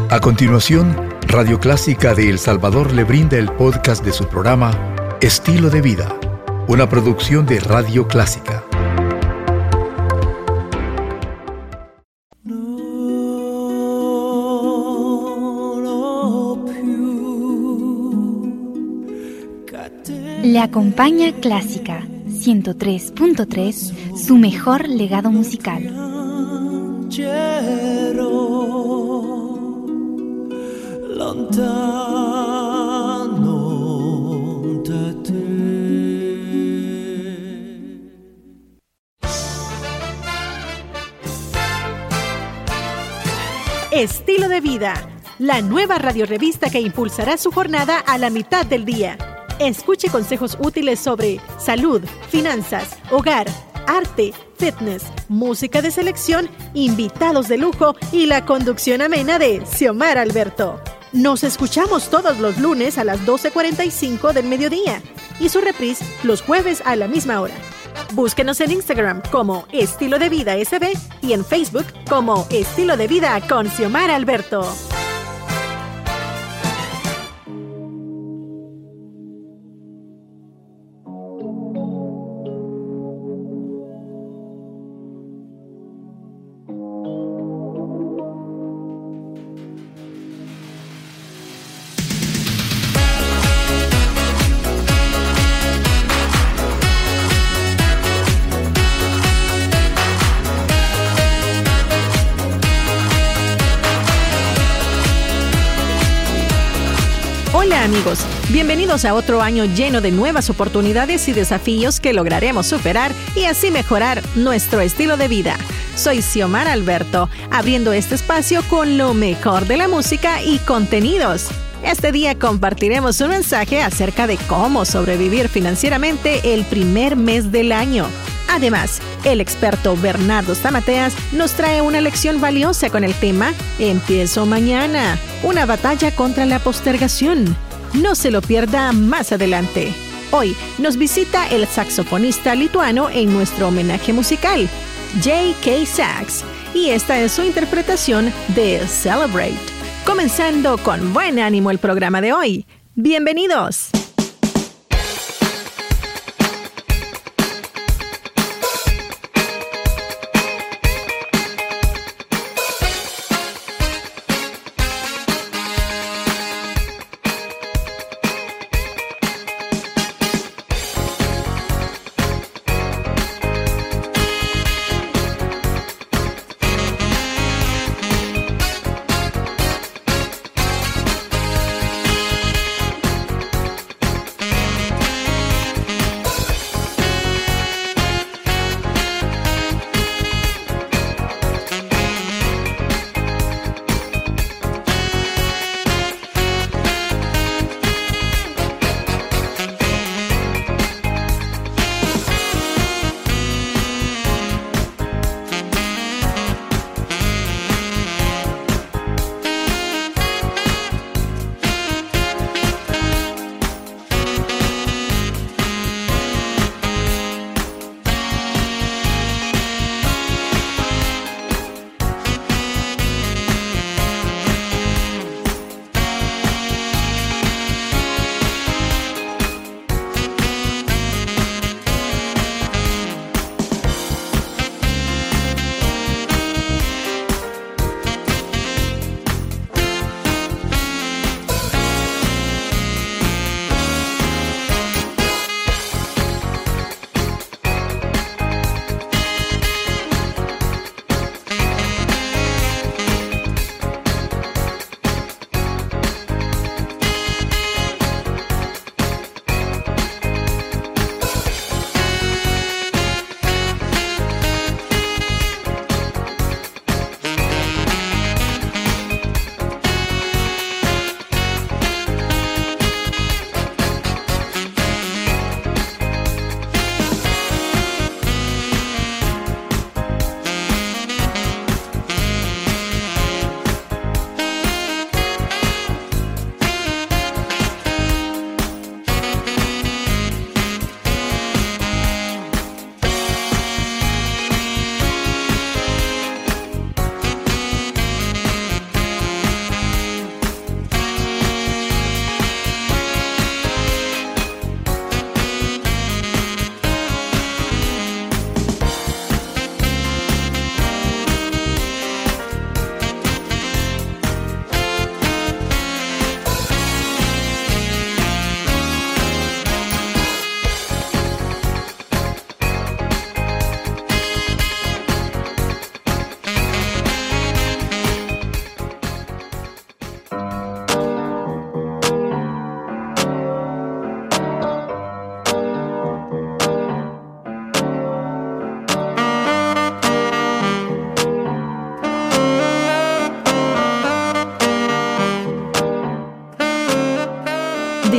A continuación, Radio Clásica de El Salvador le brinda el podcast de su programa Estilo de Vida, una producción de Radio Clásica. Le acompaña Clásica 103.3, su mejor legado musical. Estilo de Vida, la nueva radiorevista que impulsará su jornada a la mitad del día. Escuche consejos útiles sobre salud, finanzas, hogar, arte, fitness, música de selección, invitados de lujo y la conducción amena de Xiomara Alberto. Nos escuchamos todos los lunes a las 12:45 del mediodía y su reprise los jueves a la misma hora. Búsquenos en Instagram como Estilo de Vida SB y en Facebook como Estilo de Vida con Xiomara Alberto. Hola amigos, bienvenidos a otro año lleno de nuevas oportunidades y desafíos que lograremos superar y así mejorar nuestro estilo de vida. Soy Xiomara Alberto, abriendo este espacio con lo mejor de la música y contenidos. Este día compartiremos un mensaje acerca de cómo sobrevivir financieramente el primer mes del año. Además, el experto Bernardo Stamateas nos trae una lección valiosa con el tema Empiezo mañana, una batalla contra la postergación. No se lo pierda más adelante. Hoy nos visita el saxofonista lituano en nuestro homenaje musical, J.K. Sax, y esta es su interpretación de Celebrate. Comenzando con buen ánimo el programa de hoy. ¡Bienvenidos!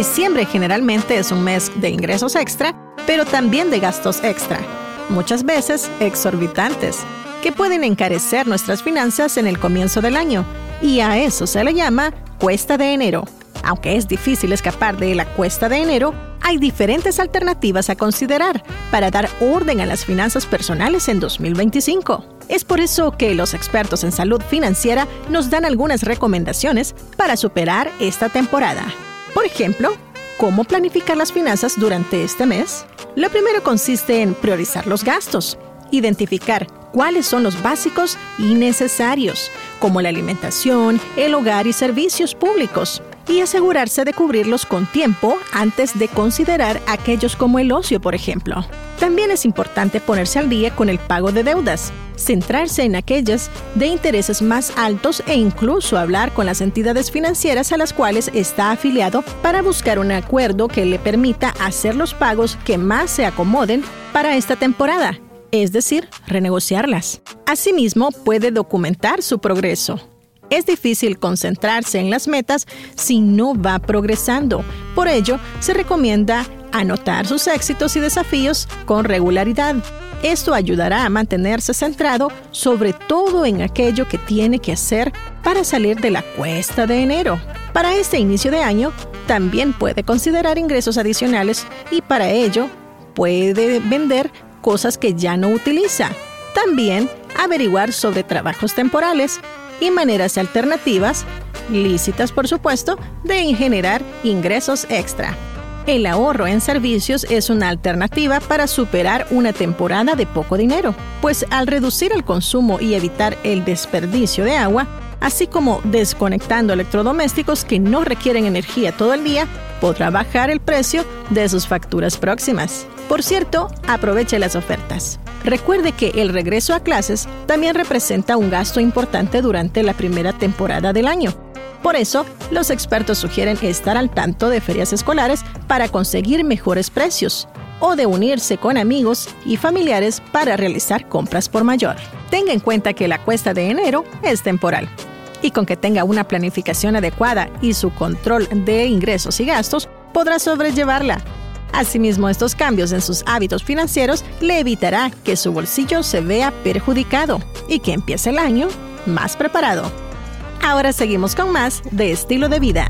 Diciembre generalmente es un mes de ingresos extra, pero también de gastos extra, muchas veces exorbitantes, que pueden encarecer nuestras finanzas en el comienzo del año, y a eso se le llama cuesta de enero. Aunque es difícil escapar de la cuesta de enero, hay diferentes alternativas a considerar para dar orden a las finanzas personales en 2025. Es por eso que los expertos en salud financiera nos dan algunas recomendaciones para superar esta temporada. Por ejemplo, ¿cómo planificar las finanzas durante este mes? Lo primero consiste en priorizar los gastos, identificar cuáles son los básicos y necesarios, como la alimentación, el hogar y servicios públicos, y asegurarse de cubrirlos con tiempo antes de considerar aquellos como el ocio, por ejemplo. También es importante ponerse al día con el pago de deudas, centrarse en aquellas de intereses más altos e incluso hablar con las entidades financieras a las cuales está afiliado para buscar un acuerdo que le permita hacer los pagos que más se acomoden para esta temporada, es decir, renegociarlas. Asimismo, puede documentar su progreso. Es difícil concentrarse en las metas si no va progresando. Por ello, se recomienda anotar sus éxitos y desafíos con regularidad. Esto ayudará a mantenerse centrado sobre todo en aquello que tiene que hacer para salir de la cuesta de enero. Para este inicio de año, también puede considerar ingresos adicionales y para ello puede vender cosas que ya no utiliza. También averiguar sobre trabajos temporales y maneras alternativas, lícitas por supuesto, de generar ingresos extra. El ahorro en servicios es una alternativa para superar una temporada de poco dinero, pues al reducir el consumo y evitar el desperdicio de agua, así como desconectando electrodomésticos que no requieren energía todo el día, podrá bajar el precio de sus facturas próximas. Por cierto, aproveche las ofertas. Recuerde que el regreso a clases también representa un gasto importante durante la primera temporada del año. Por eso, los expertos sugieren estar al tanto de ferias escolares para conseguir mejores precios o de unirse con amigos y familiares para realizar compras por mayor. Tenga en cuenta que la cuesta de enero es temporal y con que tenga una planificación adecuada y su control de ingresos y gastos, podrá sobrellevarla. Asimismo, estos cambios en sus hábitos financieros le evitará que su bolsillo se vea perjudicado y que empiece el año más preparado. Ahora seguimos con más de Estilo de Vida.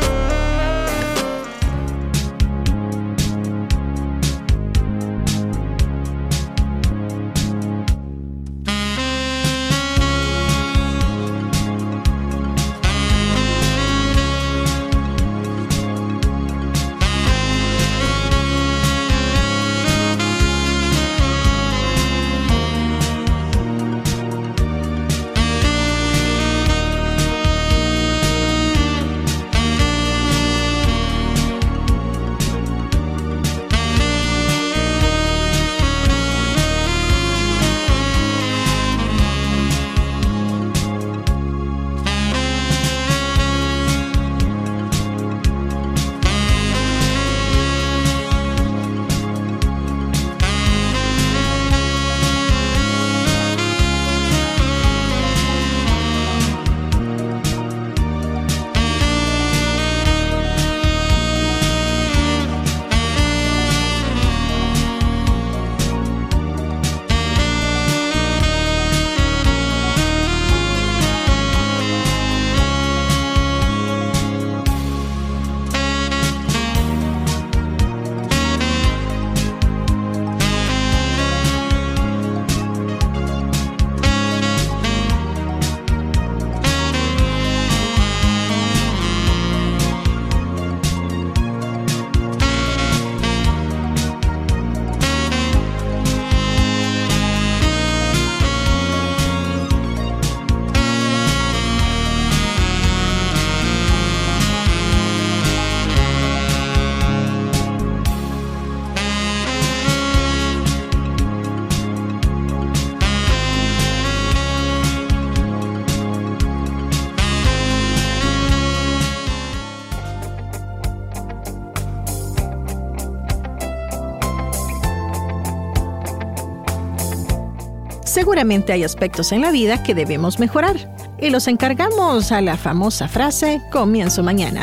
Seguramente hay aspectos en la vida que debemos mejorar y los encargamos a la famosa frase comienzo mañana.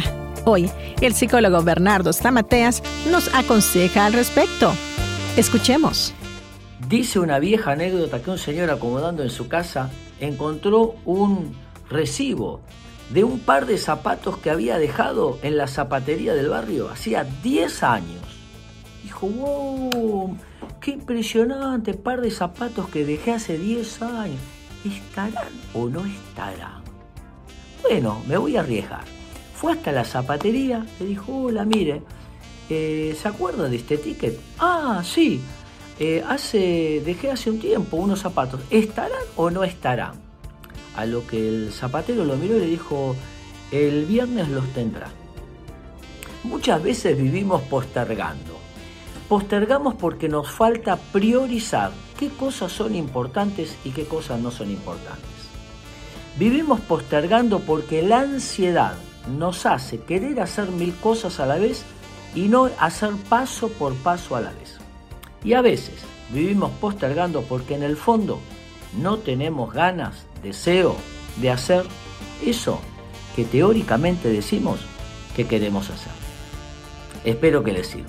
Hoy, el psicólogo Bernardo Stamateas nos aconseja al respecto. Escuchemos. Dice una vieja anécdota que un señor acomodando en su casa encontró un recibo de un par de zapatos que había dejado en la zapatería del barrio hacía 10 años. Dijo, wow, qué impresionante par de zapatos que dejé hace 10 años. ¿Estarán o no estarán? Bueno, me voy a arriesgar. Fue hasta la zapatería, le dijo, hola, mire, ¿se acuerda de este ticket? Ah, sí, dejé hace un tiempo unos zapatos. ¿Estarán o no estarán? A lo que el zapatero lo miró y le dijo, el viernes los tendrá. Muchas veces vivimos postergando. Postergamos porque nos falta priorizar qué cosas son importantes y qué cosas no son importantes. Vivimos postergando porque la ansiedad nos hace querer hacer 1000 cosas a la vez y no hacer paso por paso a la vez. Y a veces vivimos postergando porque en el fondo no tenemos ganas, deseo de hacer eso que teóricamente decimos que queremos hacer. Espero que les sirva.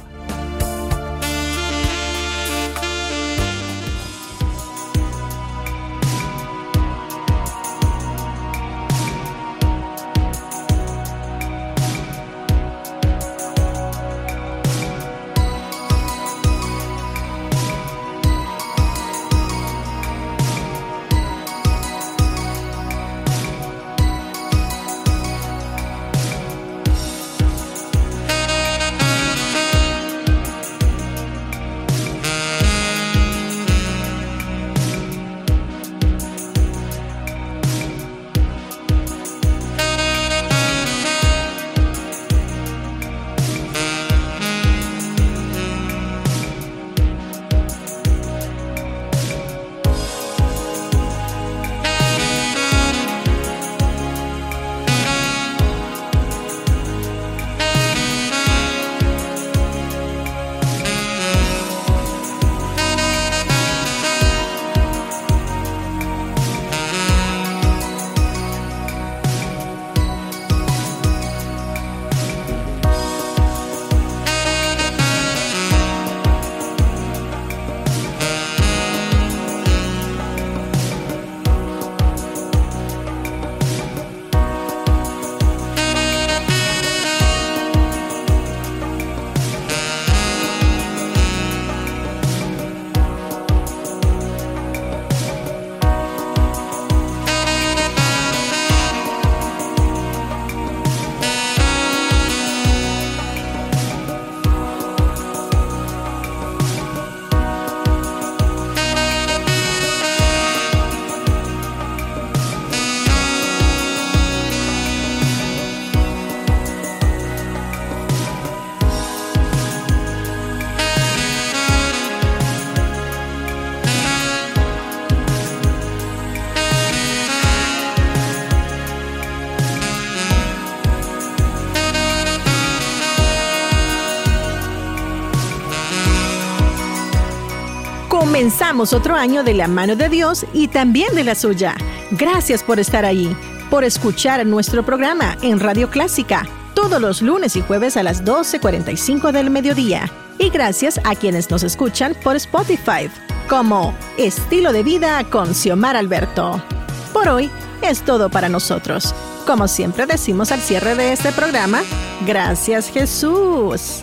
Comenzamos otro año de la mano de Dios y también de la suya. Gracias por estar ahí, por escuchar nuestro programa en Radio Clásica, todos los lunes y jueves a las 12:45 del mediodía. Y gracias a quienes nos escuchan por Spotify, como Estilo de Vida con Xiomara Alberto. Por hoy es todo para nosotros. Como siempre decimos al cierre de este programa, gracias Jesús.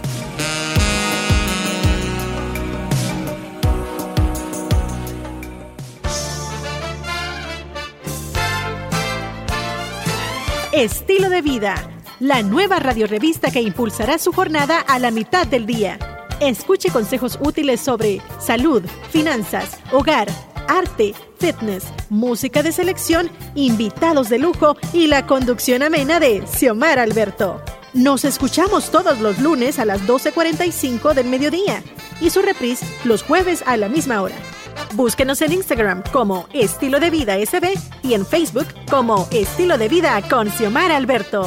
Estilo de Vida, la nueva radiorevista que impulsará su jornada a la mitad del día. Escuche consejos útiles sobre salud, finanzas, hogar, arte, fitness, música de selección, invitados de lujo y la conducción amena de Xiomara Alberto. Nos escuchamos todos los lunes a las 12:45 del mediodía y su reprise los jueves a la misma hora. Búsquenos en Instagram como Estilo de Vida SB y en Facebook como Estilo de Vida con Xiomara Alberto.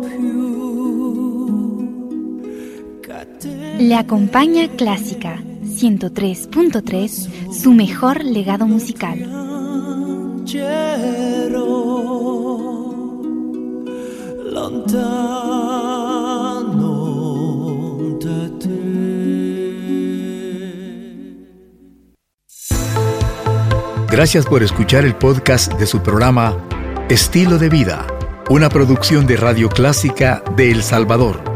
Le acompaña Clásica 103.3, su mejor legado musical. Gracias por escuchar el podcast de su programa Estilo de Vida, una producción de Radio Clásica de El Salvador.